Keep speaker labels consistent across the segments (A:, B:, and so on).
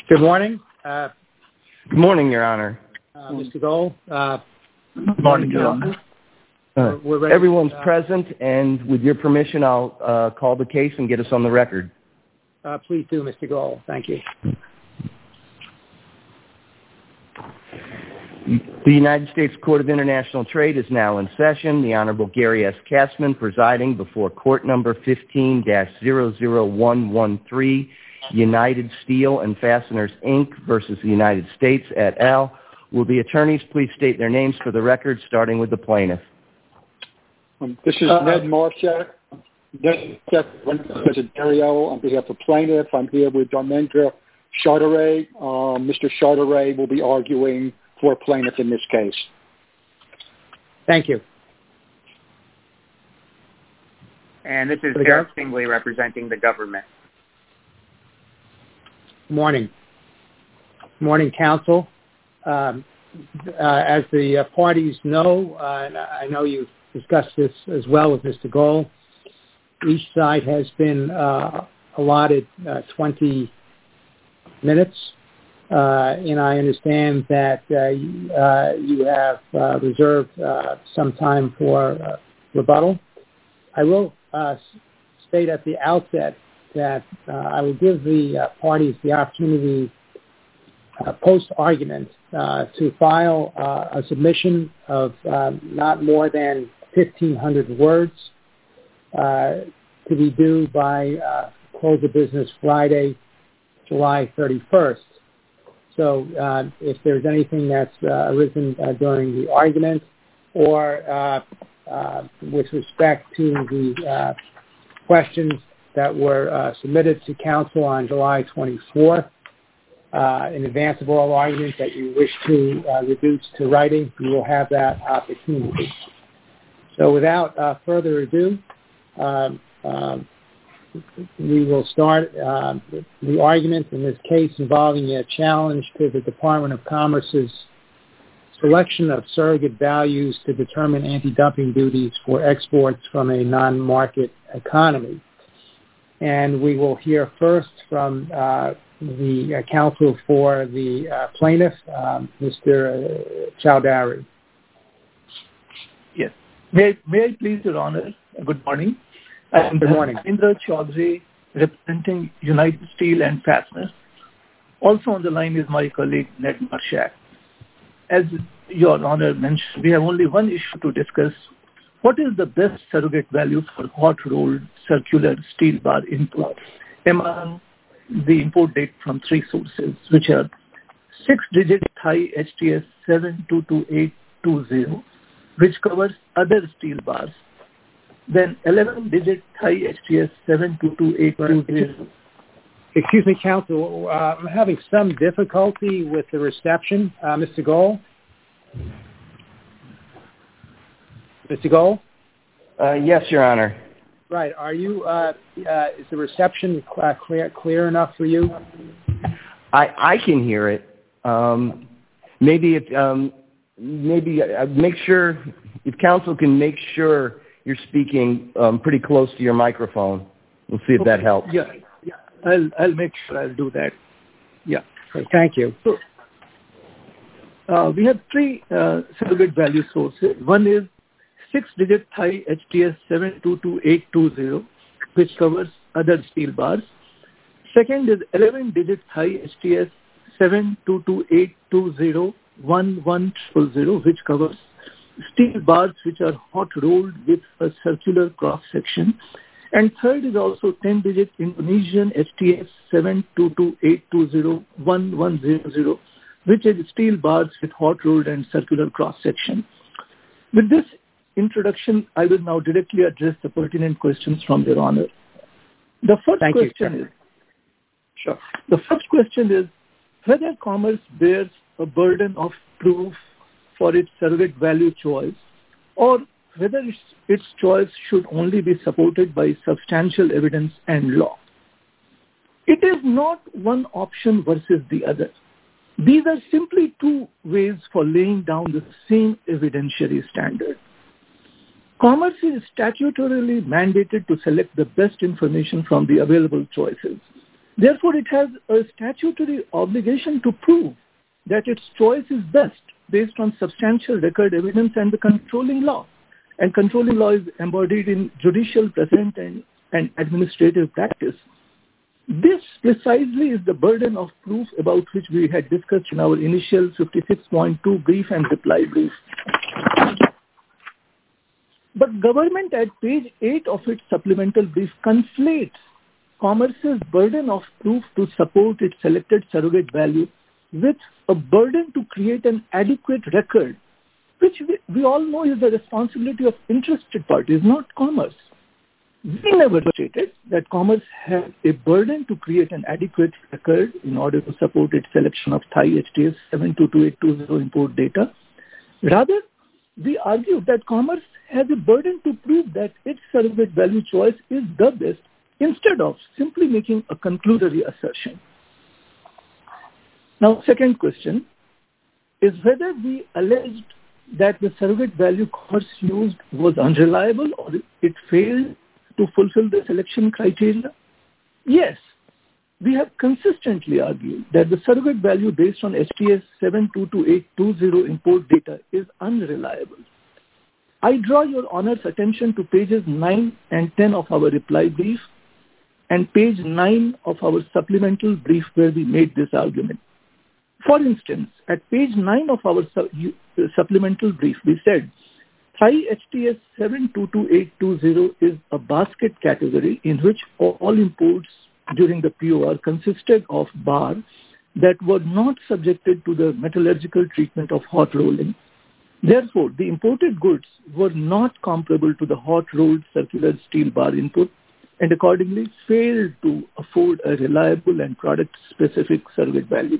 A: Good morning.
B: Good morning, Your Honor.
A: Mr. Gold.
C: Good morning, Your Honor.
A: We're ready.
B: Everyone's present, and with your permission, I'll call the case and get us on the record.
A: Please do, Mr. Gold. Thank you.
B: The United States Court of International Trade is now in session. The Honorable Gary S. Katzman presiding before court number 15-00113, United Steel and Fasteners, Inc. versus the United States et al. Will the attorneys please state their names for the record, starting with the plaintiff?
C: This is Ned Marshak. Ned Dario on behalf of plaintiff. I'm here with Dharmendra Chartaray. Mr. Chartaray will be arguing for plaintiff in this case.
A: Thank you.
D: And this is Eric Tingley representing the government.
A: Morning. Morning, counsel. As the parties know, and I know you've discussed this as well with Mr. Gold, each side has been allotted 20 minutes, and I understand that you have reserved some time for rebuttal. I will state at the outset that I will give the parties the opportunity post-argument to file a submission of not more than 1,500 words to be due by close of business Friday, July 31st. So if there's anything that's arisen during the argument or with respect to the questions that were submitted to counsel on July 24th, in advance of oral arguments that you wish to reduce to writing, you will have that opportunity. So without further ado, we will start the argument in this case involving a challenge to the Department of Commerce's selection of surrogate values to determine anti-dumping duties for exports from a non-market economy. And we will hear first from the counsel for the plaintiff, Mr. Chowdhury.
E: Yes. May I please, Your Honor? Good morning.
A: Good morning.
E: Indra Chaudhary, representing United Steel and Fasteners. Also on the line is my colleague, Ned Marshak. As Your Honor mentioned, we have only one issue to discuss. What is the best surrogate value for hot-rolled circular steel bar input among the import date from three sources, which are 6-digit Thai HTS 722820, which covers other steel bars, then 11-digit Thai HTS 722820.
A: Excuse me, counsel. I'm having some difficulty with the reception. Mr. Gold? Mr. Gold?
B: Yes, Your Honor.
A: Right. Are you? Is the reception clear enough for you?
B: I can hear it. Maybe make sure if counsel can make sure you're speaking pretty close to your microphone. We'll see if that helps.
E: Yeah. I'll make sure I'll do that. Yeah.
A: Okay, thank you.
E: So, we have three surrogate value sources. One is 6-digit Thai HTS 722820, which covers other steel bars. Second is 11-digit Thai HTS 7228201100, which covers steel bars which are hot rolled with a circular cross section. And third is also 10-digit Indonesian HTS 7228201100, which is steel bars with hot rolled and circular cross section. With this introduction, I will now directly address the pertinent questions from Your Honor. The first question is whether Commerce bears a burden of proof for its surrogate value choice, or whether its choice should only be supported by substantial evidence and law. It is not one option versus the other. These are simply two ways for laying down the same evidentiary standard. Commerce is statutorily mandated to select the best information from the available choices Therefore, it has a statutory obligation to prove that its choice is best based on substantial record evidence and the controlling law. And controlling law is embodied in judicial precedent and administrative practice. This precisely is the burden of proof about which we had discussed in our initial 56.2 brief and reply brief. But government at page 8 of its supplemental brief conflates Commerce's burden of proof to support its selected surrogate value with a burden to create an adequate record, which we all know is the responsibility of interested parties, not Commerce. We never stated that Commerce had a burden to create an adequate record in order to support its selection of Thai HTS 722820 import data. Rather, we argued that Commerce has a burden to prove that its surrogate value choice is the best instead of simply making a conclusory assertion. Now, second question is whether we alleged that the surrogate value Commerce used was unreliable or it failed to fulfill the selection criteria. Yes, we have consistently argued that the surrogate value based on HTS 722820 import data is unreliable. I draw your Honor's attention to pages 9 and 10 of our reply brief and page 9 of our supplemental brief where we made this argument. For instance, at page 9 of our supplemental brief, we said, Thai HTS 722820 is a basket category in which all imports during the POR consisted of bar that were not subjected to the metallurgical treatment of hot rolling. Therefore, the imported goods were not comparable to the hot rolled circular steel bar input and accordingly failed to afford a reliable and product-specific surrogate value.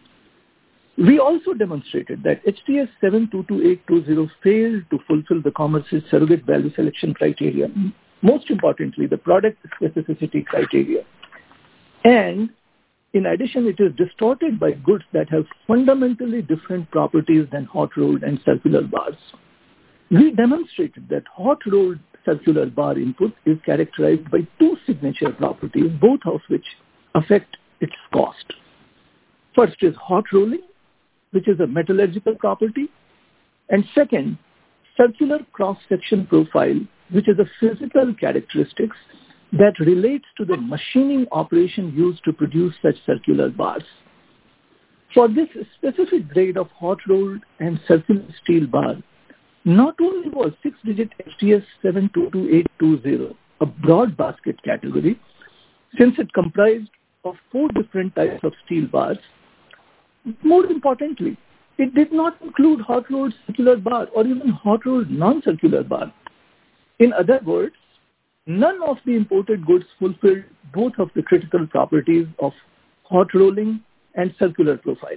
E: We also demonstrated that HTS 722820 failed to fulfill the Commerce's surrogate value selection criteria, most importantly, the product specificity criteria. And in addition, it is distorted by goods that have fundamentally different properties than hot-rolled and circular bars. We demonstrated that hot-rolled circular bar input is characterized by two signature properties, both of which affect its cost. First is hot rolling, which is a metallurgical property, and second, circular cross-section profile, which is a physical characteristics that relates to the machining operation used to produce such circular bars. For this specific grade of hot-rolled and circular steel bar, not only was 6-digit HTS 722820 a broad basket category, since it comprised of 4 different types of steel bars, more importantly, it did not include hot-rolled circular bar or even hot-rolled non-circular bar. In other words, none of the imported goods fulfilled both of the critical properties of hot rolling and circular profile.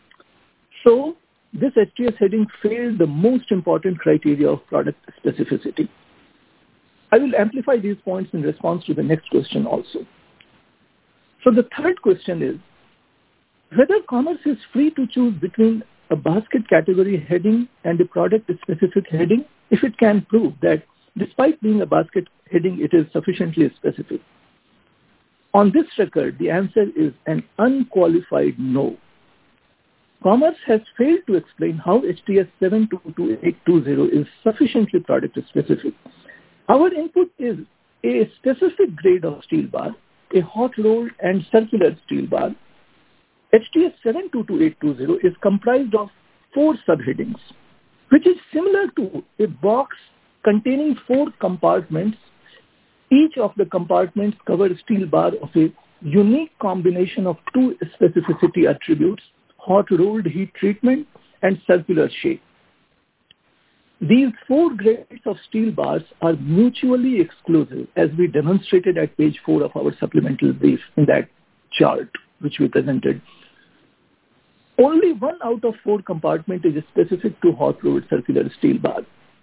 E: So, this HTS heading failed the most important criteria of product specificity. I will amplify these points in response to the next question also. So the third question is, whether Commerce is free to choose between a basket category heading and a product specific heading if it can prove that despite being a basket heading, it is sufficiently specific. On this record, the answer is an unqualified no. Commerce has failed to explain how HTS 722820 is sufficiently product specific. Our input is a specific grade of steel bar, a hot rolled and circular steel bar. HTS 722820 is comprised of 4 subheadings, which is similar to a box containing 4 compartments. Each of the compartments cover a steel bar of a unique combination of 2 specificity attributes, hot rolled heat treatment and circular shape. These 4 grades of steel bars are mutually exclusive, as we demonstrated at page 4 of our supplemental brief in that chart which we presented. Only 1 out of 4 compartment is specific to hot rolled circular steel bar.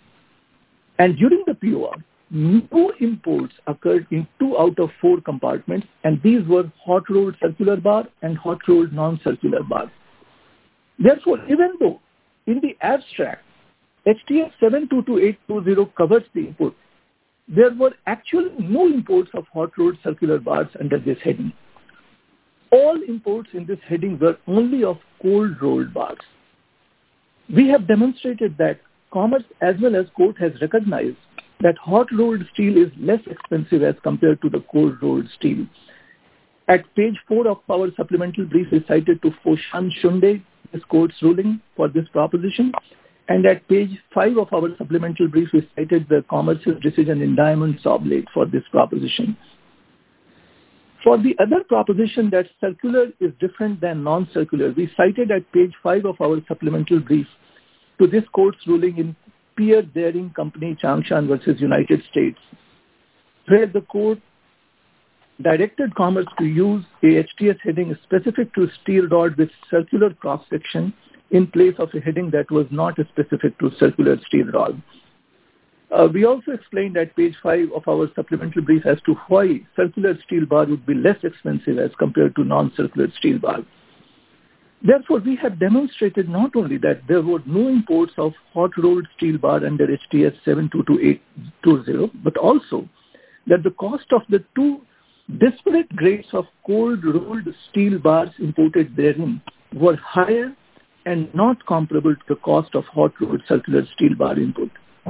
E: And during the POR, no imports occurred in 2 out of 4 compartments, and these were hot rolled circular bar and hot rolled non-circular bar. Therefore, even though in the abstract, HTS 722820 covers the input, there were actually no imports of hot rolled circular bars under this heading. All imports in this heading were only of cold rolled bars. We have demonstrated that Commerce as well as court has recognized that hot rolled steel is less expensive as compared to the cold rolled steel. At page 4 of our supplemental brief is cited to Foshan Shunde, this court's ruling for this proposition. And at page 5 of our supplemental brief is cited the Commerce's decision in Diamonds Oblate for this proposition. For the other proposition that circular is different than non-circular, we cited at page 5 of our supplemental brief to this court's ruling in Pierre Daring Company Changshan versus United States, where the court directed Commerce to use a HTS heading specific to steel rod with circular cross-section in place of a heading that was not specific to circular steel rod. We also explained at page 5 of our supplemental brief as to why circular steel bar would be less expensive as compared to non-circular steel bar. Therefore, we have demonstrated not only that there were no imports of hot-rolled steel bar under HTS 7222820, but also that the cost of the two disparate grades of cold-rolled steel bars imported therein were higher and not comparable to the cost of hot-rolled circular steel bar input.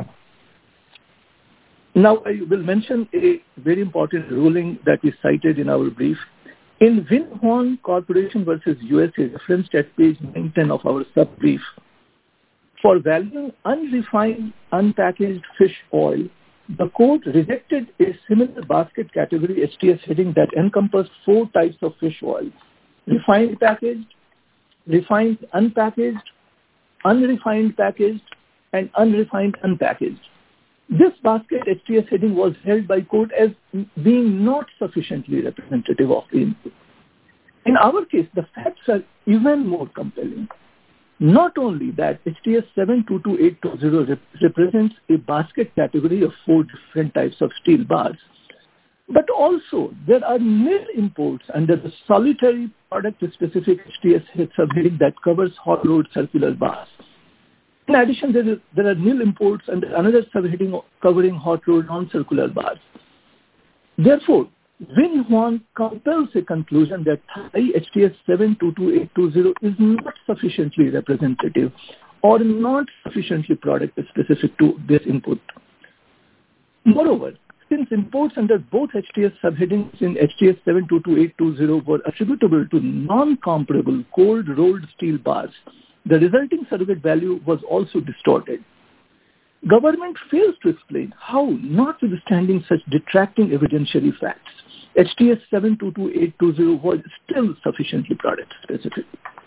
E: Now, I will mention a very important ruling that we cited in our brief. In Winhorn Corporation versus USA, referenced at page 910 of our sub-brief, for valuing unrefined, unpackaged fish oil, the court rejected a similar basket category HTS heading that encompassed 4 types of fish oil: refined packaged, refined unpackaged, unrefined packaged, and unrefined unpackaged. This basket HTS heading was held by court as being not sufficiently representative of the input. In our case, the facts are even more compelling. Not only that HTS 7222820 represents a basket category of 4 different types of steel bars, but also there are nil imports under the solitary product-specific HTS subheading that covers hot-rolled circular bars. In addition, there are nil imports under another subheading covering hot-rolled non-circular bars. Therefore, Winhorn compels a conclusion that Thai HTS 7222820 is not sufficiently representative or not sufficiently product-specific to this input. Moreover, since imports under both HTS subheadings in HTS 7222820 were attributable to non-comparable cold-rolled steel bars, the resulting surrogate value was also distorted. Government fails to explain how, notwithstanding such detracting evidentiary facts, HTS 7222820 was still sufficiently product-specific.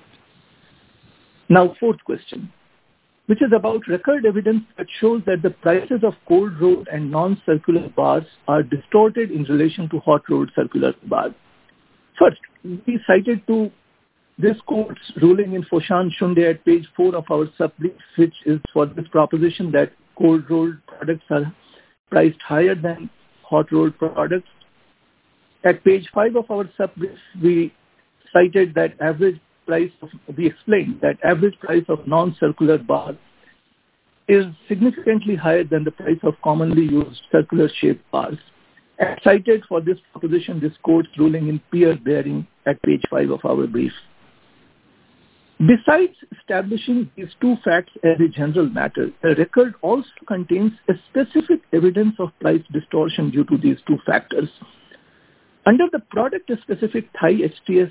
E: Now, fourth question, which is about record evidence that shows that the prices of cold-rolled and non-circular bars are distorted in relation to hot-rolled circular bars. First, we cited to this court's ruling in Foshan Shunde at page 4 of our sub-brief, which is for this proposition that cold-rolled products are priced higher than hot-rolled products. At page 5 of our sub-brief, we cited that we explained that average price of non-circular bar is significantly higher than the price of commonly used circular-shaped bars. And cited for this proposition this court's ruling in Pierre Daring at page 5 of our brief. Besides establishing these two facts as a general matter, the record also contains a specific evidence of price distortion due to these two factors. Under the product-specific Thai HTS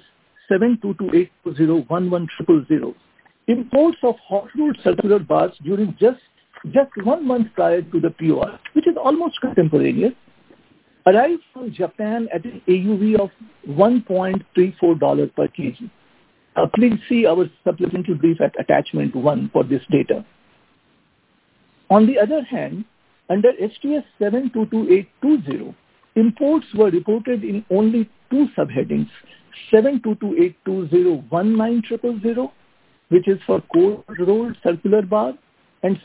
E: 72228201100, imports of hot-rolled circular bars during just 1 month prior to the POR, which is almost contemporaneous, arrived from Japan at an AUV of $1.34 per kg. Please see our supplemental brief at attachment 1 for this data. On the other hand, under HTS 7222820, imports were reported in only 2 subheadings, 72228201900, which is for cold-rolled circular bar, and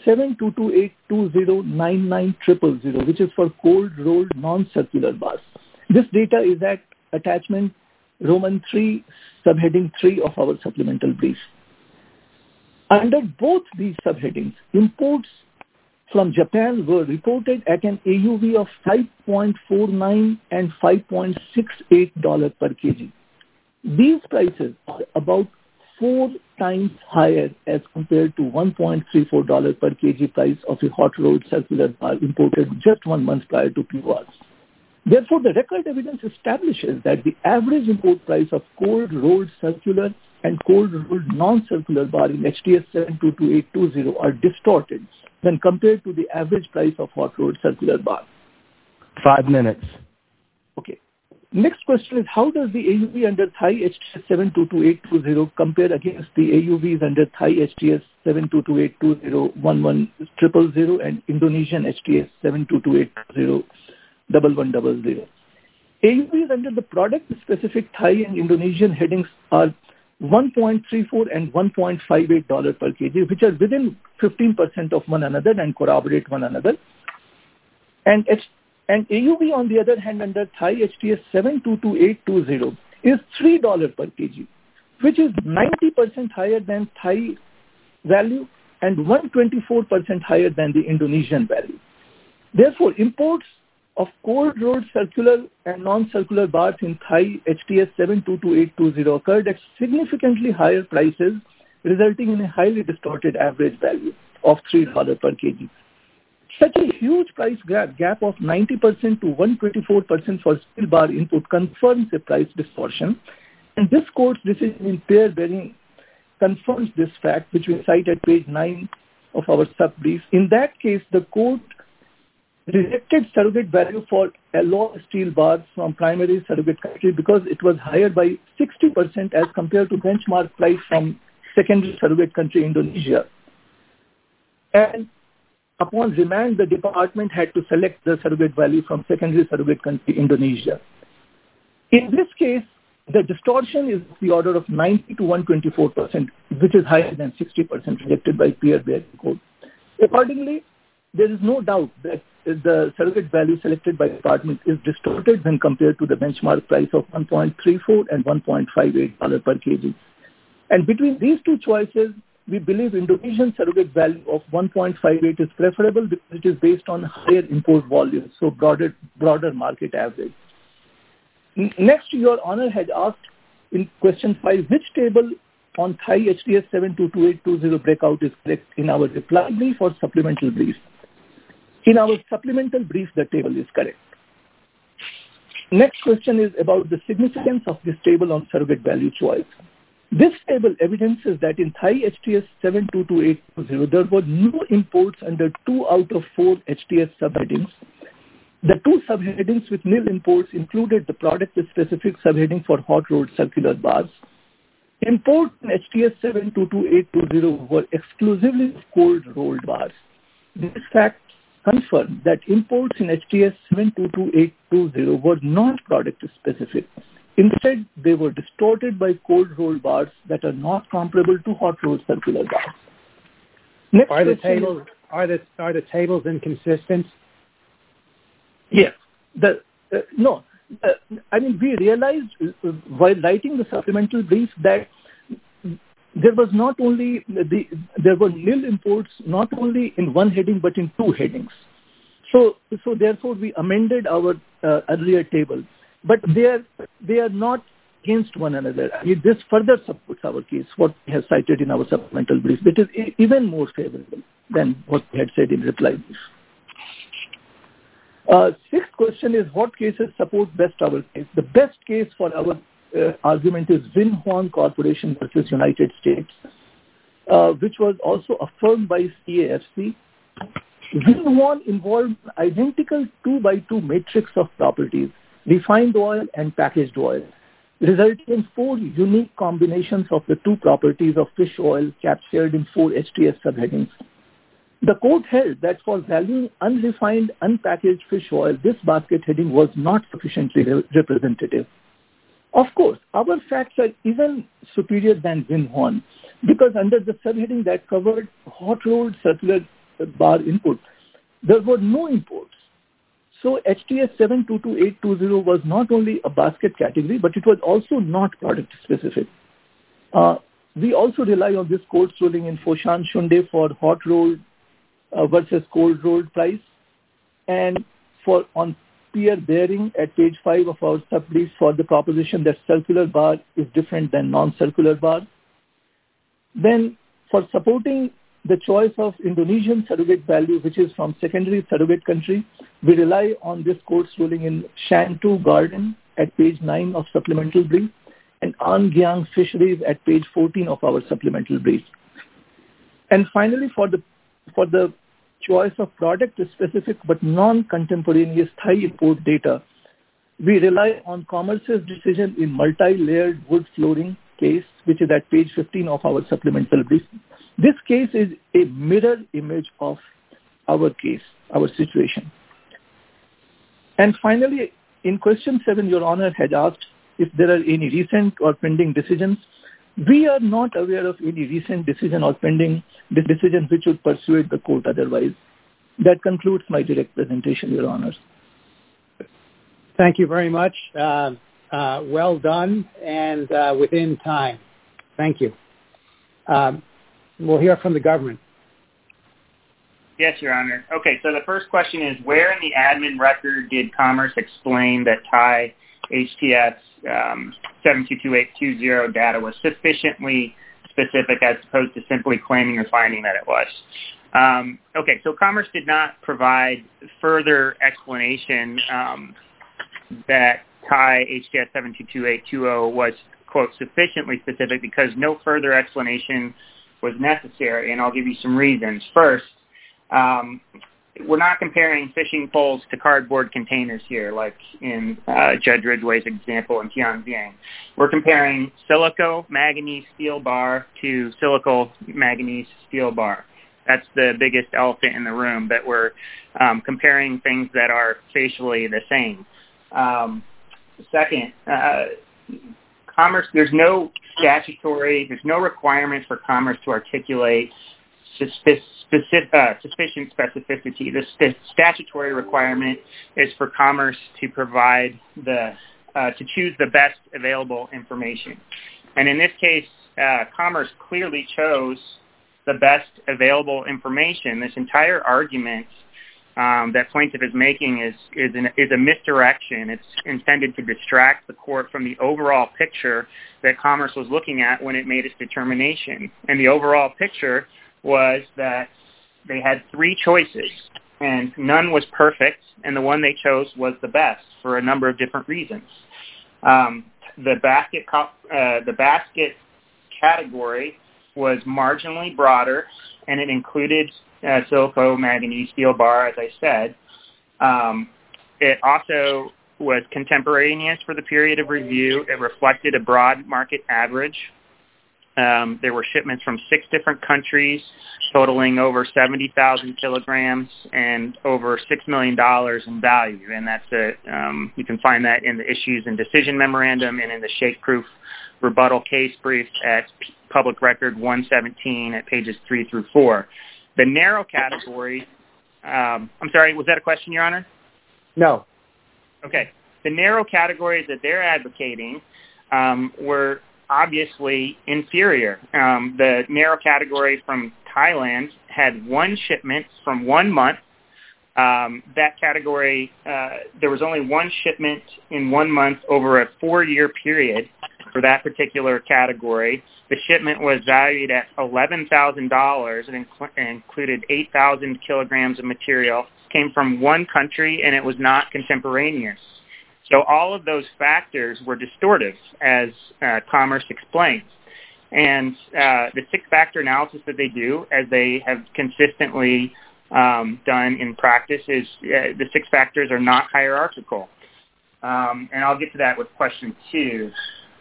E: 72228209900, which is for cold-rolled non-circular bars. This data is at attachment Roman 3, subheading 3 of our supplemental brief. Under both these subheadings, imports from Japan were reported at an AUV of $5.49 and $5.68 per kg. These prices are about 4 times higher as compared to $1.34 per kg price of a hot rolled circular bar imported just 1 month prior to PORs. Therefore, the record evidence establishes that the average import price of cold rolled circular and cold rolled non-circular bar in HTS 722820 are distorted when compared to the average price of hot rolled circular bar.
B: 5 minutes.
E: Okay. Next question is, how does the AUV under Thai HTS 722820 compare against the AUVs under Thai HTS 722820, 11000 and Indonesian HTS 722820, 1100? AUVs under the product-specific Thai and Indonesian headings are $1.34 and $1.58 per kg, which are within 15% of one another and corroborate one another. And AUV, on the other hand, under Thai HTS 722820 is $3 per kg, which is 90% higher than Thai value and 124% higher than the Indonesian value. Therefore, imports of cold rolled circular and non-circular bars in Thai HTS 722820 occurred at significantly higher prices, resulting in a highly distorted average value of $3 per kg. Such a huge price gap of 90% to 124% for steel bar input confirms a price distortion, and this court's decision in pair bearing confirms this fact, which we cite at page 9 of our sub-brief. In that case, the court rejected surrogate value for alloy steel bars from primary surrogate country because it was higher by 60% as compared to benchmark price from secondary surrogate country Indonesia. And upon remand, the department had to select the surrogate value from secondary surrogate country Indonesia. In this case, the distortion is the order of 90 to 124%, which is higher than 60% rejected by peer-bearing court. Accordingly, there is no doubt that the surrogate value selected by the department is distorted when compared to the benchmark price of $1.34 and $1.58 per kg. And between these two choices, we believe Indonesian surrogate value of 1.58 is preferable because it is based on higher import volumes, so broader market average. Next, Your Honor had asked in question 5, which table on Thai HTS 722820 breakout is correct in our reply brief or supplemental brief? In our supplemental brief, the table is correct. Next question is about the significance of this table on surrogate value choice. This table evidences that in Thai HTS 722820, there were no imports under 2 out of 4 HTS subheadings. The 2 subheadings with nil imports included the product-specific subheading for hot rolled circular bars. Imports in HTS 722820 were exclusively cold rolled bars. This fact confirmed that imports in HTS 722820 were not product-specific. Instead, they were distorted by cold rolled bars that are not comparable to hot rolled circular bars. Next
A: are the tables inconsistent?
E: Yes. We realized while writing the supplemental brief that there was not only there were nil imports not only in one heading but in 2 headings. So therefore we amended our earlier table, but they are not against one another. This further supports our case, what we have cited in our supplemental brief. It is even more favorable than what we had said in reply brief. Sixth question is, what cases support best our case? The best case for our argument is Winhuan Corporation versus United States, which was also affirmed by CAFC. Winhuan involved identical 2x2 matrix of properties, refined oil and packaged oil, resulting in 4 unique combinations of the 2 properties of fish oil captured in 4 HTS subheadings. The court held that for valuing unrefined, unpackaged fish oil, this basket heading was not sufficiently representative. Of course, our facts are even superior than Winhuan because under the subheading that covered hot rolled circular bar input, there were no imports. So HTS 722820 was not only a basket category, but it was also not product specific. We also rely on this court's ruling in Foshan Shunde for hot rolled versus cold rolled price, and on Pierre Bearing at page 5 of our sub-brief for the proposition that circular bar is different than non-circular bar. Then for supporting the choice of Indonesian surrogate value, which is from secondary surrogate country, we rely on this court's ruling in Shantou Garden at page 9 of supplemental brief and An Giang Fisheries at page 14 of our supplemental brief. And finally, for the choice of product-specific but non-contemporaneous Thai import data, we rely on Commerce's decision in multi-layered wood flooring case, which is at page 15 of our supplemental brief. This case is a mirror image of our case, our situation. And finally, in question 7, Your Honor had asked if there are any recent or pending decisions. We are not aware of any recent decision or pending decision which would persuade the court otherwise. That concludes my direct presentation, Your Honors.
A: Thank you very much. Well done and within time. Thank you. We'll hear from the government.
D: Yes, Your Honor. Okay, so the first question is, where in the admin record did Commerce explain that Thai HTS 722820 data was sufficiently specific as opposed to simply claiming or finding that it was? Okay, so Commerce did not provide further explanation that Thai HTS 722820 was, quote, sufficiently specific because no further explanation was necessary, and I'll give you some reasons. First, we're not comparing fishing poles to cardboard containers here, like in Judge Ridgway's example in Tianjin. We're comparing silico manganese steel bar to silico manganese steel bar. That's the biggest elephant in the room, that we're comparing things that are facially the same. Second, Commerce, there's no requirement for Commerce to articulate sufficient specificity. The statutory requirement is for Commerce to provide to choose the best available information. And in this case, Commerce clearly chose the best available information. This entire argument that plaintiff is making is a misdirection. It's intended to distract the court from the overall picture that Commerce was looking at when it made its determination. And the overall picture was that they had 3 choices, and none was perfect, and the one they chose was the best for a number of different reasons. The basket category was marginally broader, and it included silico manganese steel bar, as I said. It also was contemporaneous for the period of review. It reflected a broad market average. There were shipments from 6 different countries, totaling over 70,000 kilograms and over $6 million in value. And that's you can find that in the issues and decision memorandum and in the shake-proof rebuttal case brief at Public Record 117 at pages 3 through 4. The narrow category, I'm sorry, was that a question, Your Honor?
A: No.
D: Okay. The narrow categories that they're advocating were obviously inferior. The narrow category from Thailand had 1 shipment from 1 month. That category, there was only 1 shipment in 1 month over a 4-year period for that particular category. The shipment was valued at $11,000 and included 8,000 kilograms of material. Came from 1 country, and it was not contemporaneous. So all of those factors were distortive, as Commerce explains. And the 6-factor analysis that they do, as they have consistently done in practice, is the 6 factors are not hierarchical. And I'll get to that with question 2.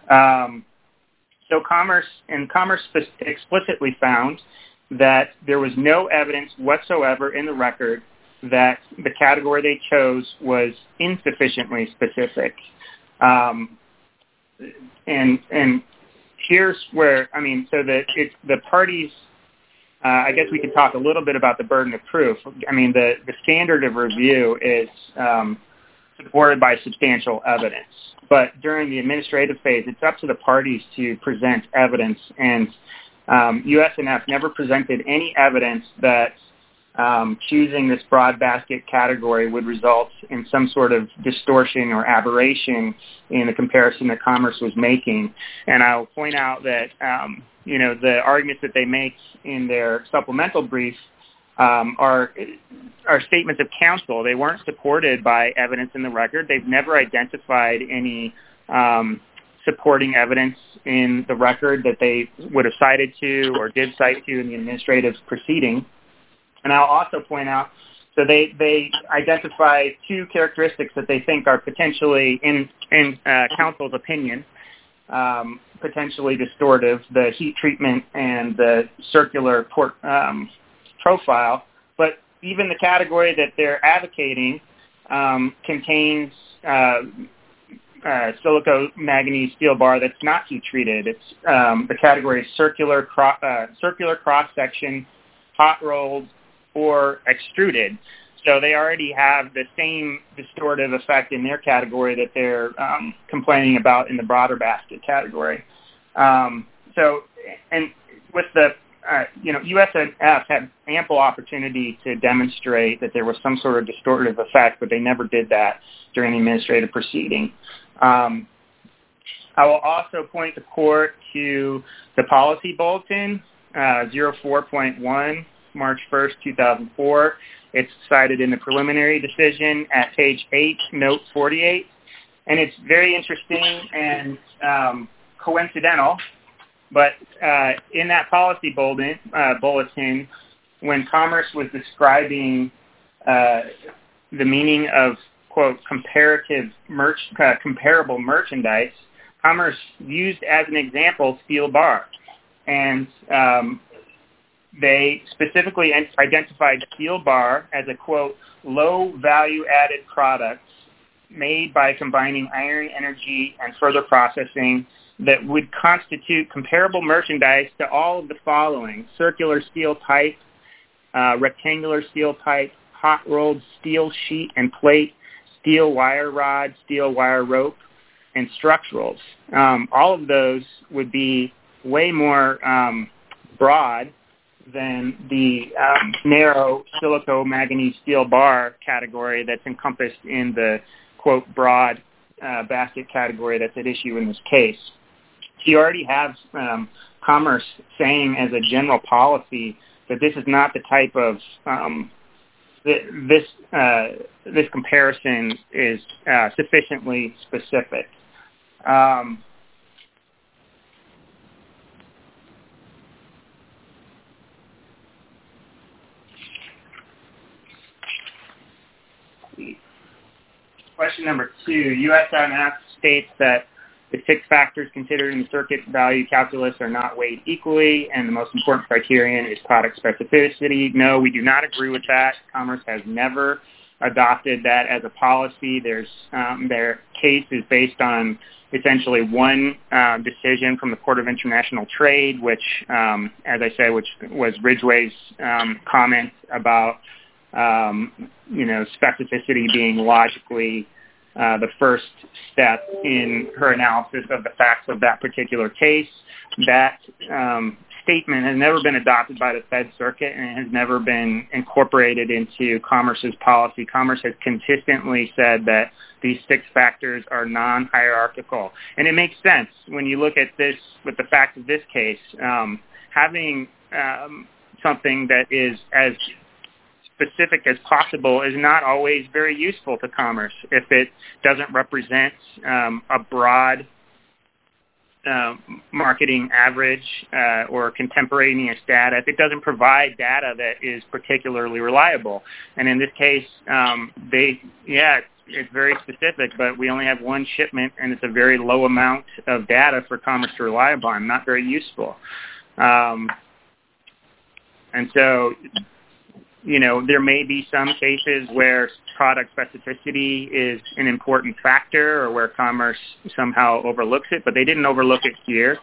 D: So Commerce explicitly found that there was no evidence whatsoever in the record that the category they chose was insufficiently specific. And here's where, so the parties, I guess we could talk a little bit about the burden of proof. The standard of review is supported by substantial evidence. But during the administrative phase, it's up to the parties to present evidence. And USNF never presented any evidence that choosing this broad basket category would result in some sort of distortion or aberration in the comparison that Commerce was making. And I'll point out that, the arguments that they make in their supplemental brief are statements of counsel. They weren't supported by evidence in the record. They've never identified any supporting evidence in the record that they would have cited to or did cite to in the administrative proceeding. And I'll also point out, so they identify two characteristics that they think are potentially, in counsel's opinion, potentially distortive: the heat treatment and the circular profile. But even the category that they're advocating contains silico manganese steel bar that's not heat treated. It's the category is circular cross section, hot rolled, or extruded. So they already have the same distortive effect in their category that they're complaining about in the broader basket category. And with the USNF had ample opportunity to demonstrate that there was some sort of distortive effect, but they never did that during the administrative proceeding. I will also point the court to the policy bulletin, 04.1, March 1st, 2004. It's cited in the preliminary decision at page 8, note 48. And it's very interesting and coincidental, but in that policy bulletin, when Commerce was describing the meaning of, quote, comparable merchandise, Commerce used as an example steel bar. And they specifically identified steel bar as a, quote, low value added product made by combining iron energy and further processing that would constitute comparable merchandise to all of the following: circular steel pipe, rectangular steel pipe, hot rolled steel sheet and plate, steel wire rod, steel wire rope, and structurals. All of those would be way more broad than the narrow silico manganese steel bar category that's encompassed in the, quote, broad basket category that's at issue in this case. So you already have Commerce saying as a general policy that this is not the type of this comparison is sufficiently specific. Question number 2, USNF states that the 6 factors considered in the circuit value calculus are not weighed equally, and the most important criterion is product specificity. No, we do not agree with that. Commerce has never adopted that as a policy. Their case is based on essentially one decision from the Court of International Trade, which, as I said, which was Ridgway's comment about specificity being logically the first step in her analysis of the facts of that particular case. That statement has never been adopted by the Fed Circuit and has never been incorporated into Commerce's policy. Commerce has consistently said that these 6 factors are non-hierarchical. And it makes sense when you look at this with the facts of this case. Having something that is as specific as possible is not always very useful to Commerce if it doesn't represent a broad marketing average or contemporaneous data, if it doesn't provide data that is particularly reliable. And in this case, it's very specific, but we only have one shipment, and it's a very low amount of data for Commerce to rely upon, not very useful. And so, there may be some cases where product specificity is an important factor or where Commerce somehow overlooks it, but they didn't overlook it here.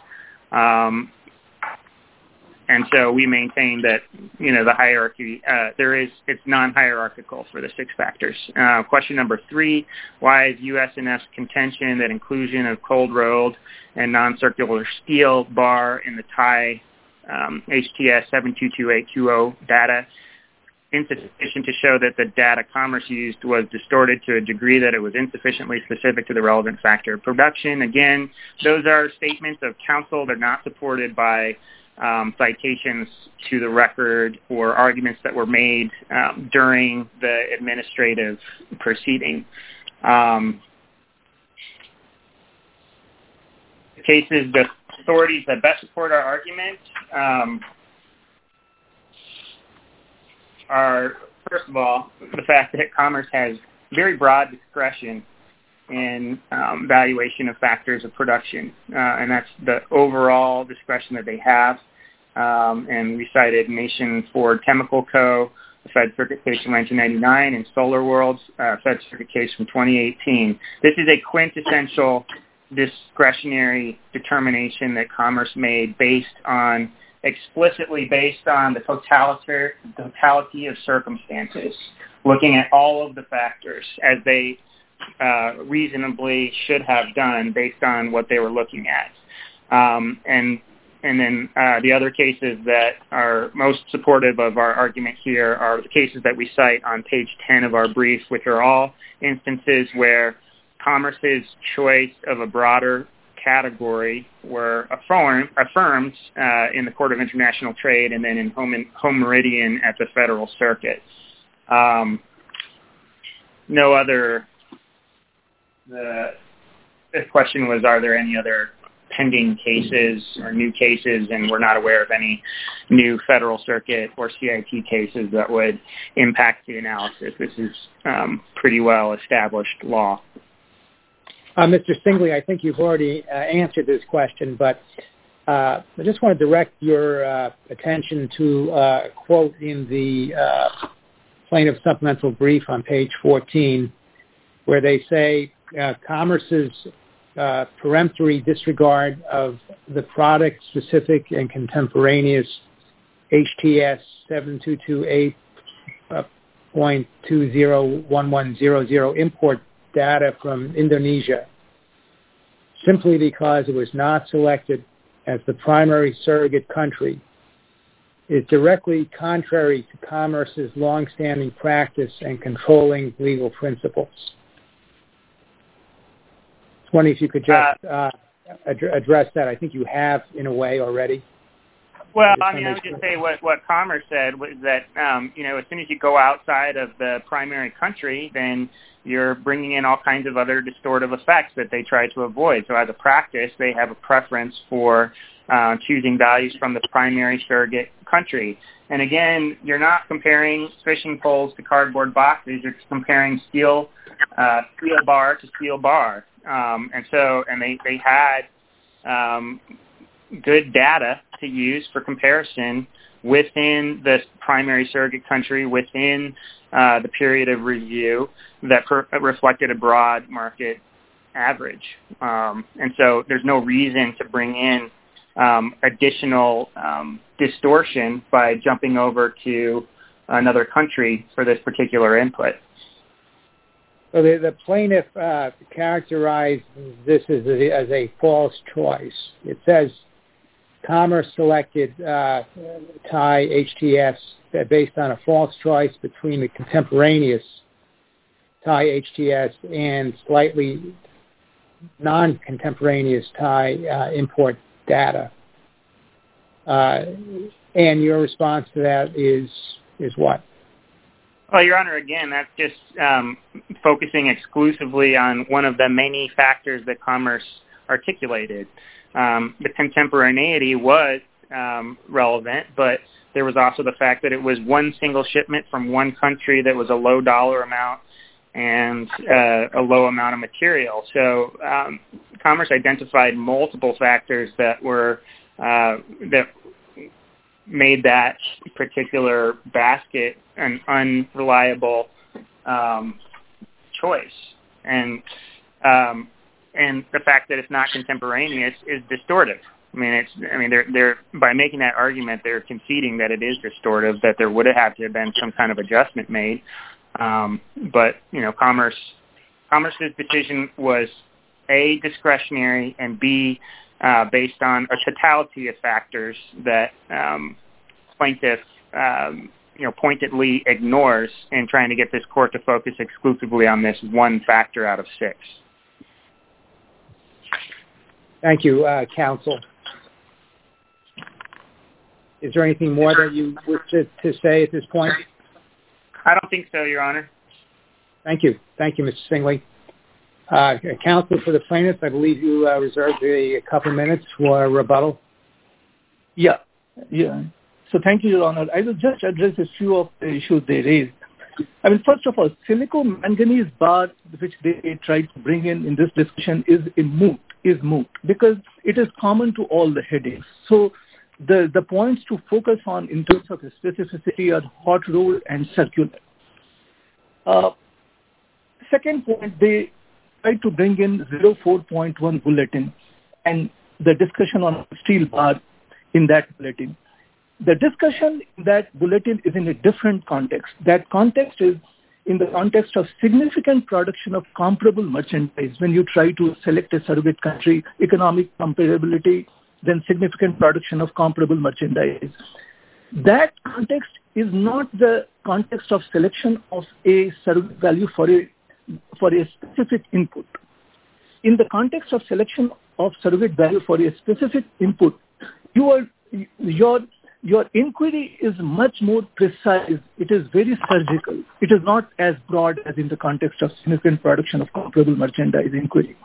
D: And so we maintain that, the hierarchy, it's non-hierarchical for the 6 factors. Question number 3, why is USNF's contention that inclusion of cold-rolled and non-circular steel bar in the TIE HTS 722820 data insufficient to show that the data Commerce used was distorted to a degree that it was insufficiently specific to the relevant factor of production. Again, those are statements of counsel. They're not supported by citations to the record or arguments that were made during the administrative proceeding. The cases, the authorities that best support our argument are, first of all, the fact that Commerce has very broad discretion in valuation of factors of production, and that's the overall discretion that they have. And we cited Nation Ford Chemical Co., the Fed Circuit case from 1999, and Solar World's Fed Circuit case from 2018. This is a quintessential discretionary determination that Commerce made explicitly based on the totality of circumstances, looking at all of the factors as they reasonably should have done based on what they were looking at. And then the other cases that are most supportive of our argument here are the cases that we cite on page 10 of our brief, which are all instances where Commerce's choice of a broader category were affirmed in the Court of International Trade and then in Home Meridian at the Federal Circuit. The question was, are there any other pending cases or new cases, and we're not aware of any new Federal Circuit or CIT cases that would impact the analysis. This is pretty well-established law.
A: Mr. Stingley, I think you've already answered this question, but I just want to direct your attention to a quote in the plaintiff's supplemental brief on page 14, where they say Commerce's peremptory disregard of the product-specific and contemporaneous HTS 722.8.201100 import data from Indonesia, simply because it was not selected as the primary surrogate country, is directly contrary to Commerce's longstanding practice and controlling legal principles. I was wondering if you could just address that. I think you have, in a way, already.
D: Well, I would just say what Commerce said was that, as soon as you go outside of the primary country, then you're bringing in all kinds of other distortive effects that they try to avoid. So as a practice, they have a preference for choosing values from the primary surrogate country. And again, you're not comparing fishing poles to cardboard boxes. You're comparing steel bar to steel bar. And they had good data to use for comparison within the primary surrogate country, within the period of review that reflected a broad market average. And so there's no reason to bring in additional distortion by jumping over to another country for this particular input.
A: So the plaintiff characterized this as a false choice. It says Commerce selected Thai HTS based on a false choice between the contemporaneous Thai HTS and slightly non-contemporaneous Thai import data. And your response to that is what?
D: Well, Your Honor, again, that's just focusing exclusively on one of the many factors that Commerce articulated. The contemporaneity was relevant, but there was also the fact that it was one single shipment from one country that was a low dollar amount and a low amount of material. So Commerce identified multiple factors that were that made that particular basket an unreliable choice, and the fact that it's not contemporaneous is distortive. They're by making that argument, they're conceding that it is distortive, that there would have had to have been some kind of adjustment made. But Commerce's decision was A, discretionary, and B, based on a totality of factors that plaintiff pointedly ignores in trying to get this court to focus exclusively on this one factor out of 6.
A: Thank you, counsel. Is there anything more that you wish to say at this point?
D: I don't think so, Your Honor.
A: Thank you. Thank you, Mr. Singley. Counsel for the plaintiff, I believe you reserved a couple minutes for rebuttal.
E: Yeah. So thank you, Your Honor. I will just address a few of the issues they raised. I mean, first of all, silico-manganese bar, which they tried to bring in this discussion, is moot because it is common to all the headings. So the points to focus on in terms of specificity are hot rolled and circular. Second point, they tried to bring in 04.1 bulletin and the discussion on steel bar in that bulletin. The discussion in that bulletin is in a different context. That context is in the context of significant production of comparable merchandise. When you try to select a surrogate country, economic comparability, then significant production of comparable merchandise. That context is not the context of selection of a surrogate value for a specific input. In the context of selection of surrogate value for a specific input, your inquiry is much more precise. It is very surgical. It is not as broad as in the context of significant production of comparable merchandise inquiry.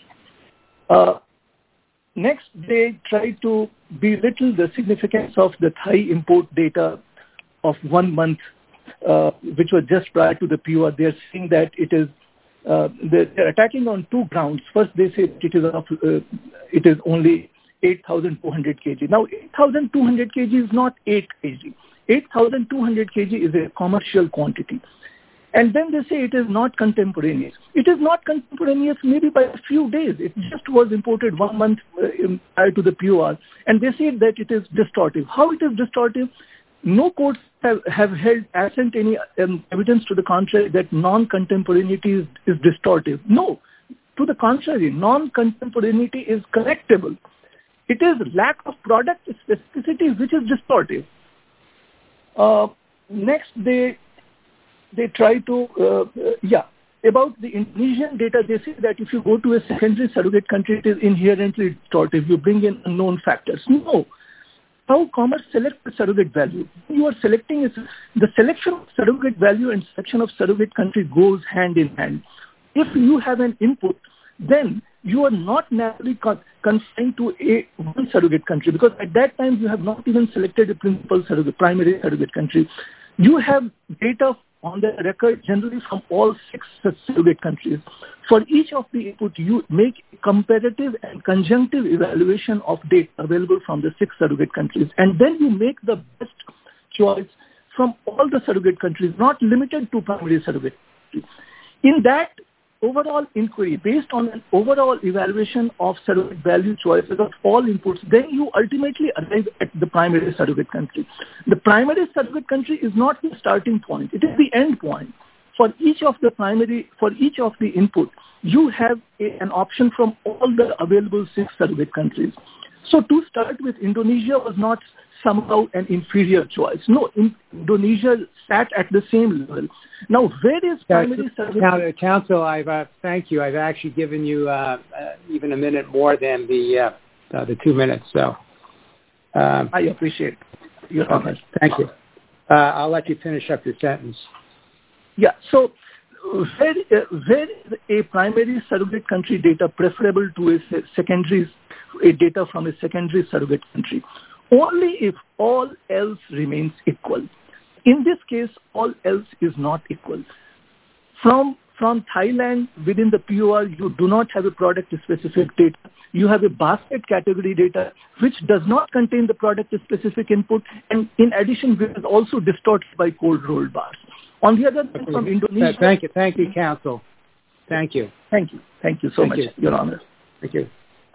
E: Next, they try to belittle the significance of the Thai import data of 1 month, which was just prior to the PUR. They are saying that it is they're attacking on 2 grounds. First, they say it is only 8,200 kg. Now, 8,200 kg is not 8 kg. 8,200 kg is a commercial quantity. And then they say it is not contemporaneous. It is not contemporaneous maybe by a few days. It just was imported 1 month prior to the PUR. And they say that it is distortive. How it is distortive? No courts have held absent any evidence to the contrary that non-contemporaneity is distortive. No. To the contrary, non-contemporaneity is correctable. It is lack of product specificity which is distortive. Next, they try to, about the Indonesian data, they say that if you go to a secondary surrogate country, it is inherently distortive. You bring in unknown factors. No. How commerce selects the surrogate value? You are selecting, the selection of surrogate value and selection of surrogate country goes hand in hand. If you have an input, then you are not narrowly confined to one surrogate country, because at that time you have not even selected a primary surrogate country. You have data on the record generally from all 6 surrogate countries. For each of the input, you make comparative and conjunctive evaluation of data available from the 6 surrogate countries, and then you make the best choice from all the surrogate countries, not limited to primary surrogate countries. In that overall inquiry, based on an overall evaluation of surrogate value choices of all inputs, then you ultimately arrive at the primary surrogate country. The primary surrogate country is not the starting point, it is the end point. For each of the input, you have an option from all the available 6 surrogate countries. So to start with, Indonesia was not somehow an inferior choice. No, Indonesia sat at the same level. Now, where is primary surrogate?
A: Counsel, thank you. I've actually given you even a minute more than the 2 minutes. So
E: I appreciate your comments.
A: Thank you. I'll let you finish up your sentence.
E: Yeah. So where is a primary surrogate country data preferable to a data from a secondary surrogate country? Only if all else remains equal. In this case, all else is not equal. From Thailand, within the PUR, you do not have a product-specific data. You have a basket category data, which does not contain the product-specific input, and in addition, which is also distorted by cold-rolled bars. On the other hand, from Indonesia...
A: Thank you, counsel. Thank you.
E: Thank you so much, Your Honor.
A: Thank you.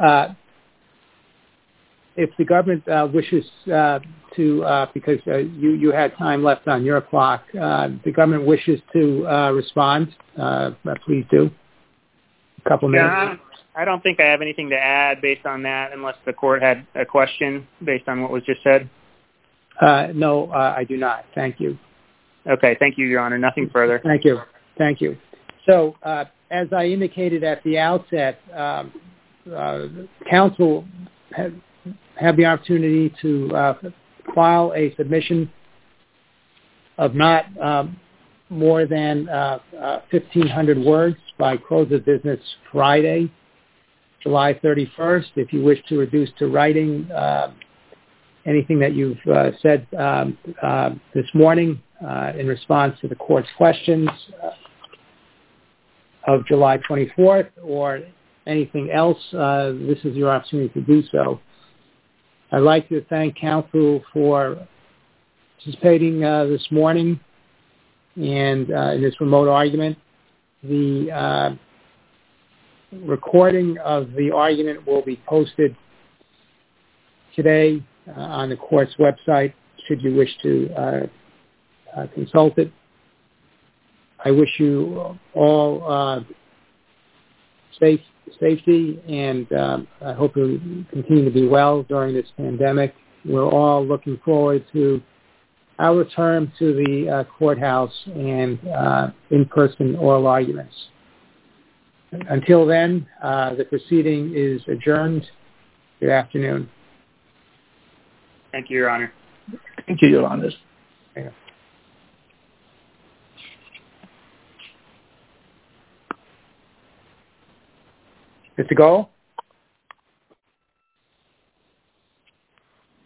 A: If the government wishes to, because you had time left on your clock, the government wishes to respond, please do. A couple minutes.
D: I don't think I have anything to add based on that, unless the court had a question based on what was just said.
A: No, I do not. Thank you.
D: Okay. Thank you, Your Honor. Nothing further.
A: Thank you. Thank you. So, as I indicated at the outset, counsel have the opportunity to file a submission of not more than 1,500 words by close of business Friday, July 31st. If you wish to reduce to writing anything that you've said this morning in response to the court's questions of July 24th or anything else, this is your opportunity to do so. I'd like to thank counsel for participating this morning and in this remote argument. The recording of the argument will be posted today on the court's website should you wish to consult it. I wish you all safety, and I hope you continue to be well during this pandemic. We're all looking forward to our return to the courthouse and in-person oral arguments. Until then, the proceeding is adjourned. Good afternoon.
D: Thank you, Your Honor.
E: Thank you, Your Honor.
A: Yeah. Mr. Gold?